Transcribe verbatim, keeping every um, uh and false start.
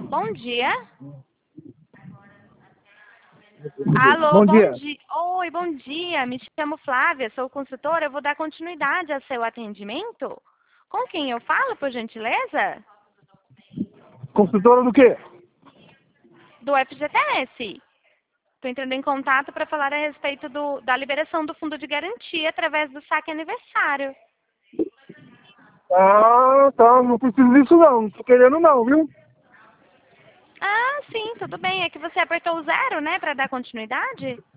Bom dia. Alô, Bom bom dia. dia. Oi, bom dia. Me chamo Flávia, sou consultora. Eu vou dar continuidade ao seu atendimento. Com quem eu falo, por gentileza? Construtora do quê? Do F G T S. Estou entrando em contato para falar a respeito do, da liberação do fundo de garantia através do saque aniversário. Ah, tá. Não preciso disso não. Não tô querendo não, viu? Ah, sim, tudo bem. É que você apertou o zero, né, para dar continuidade?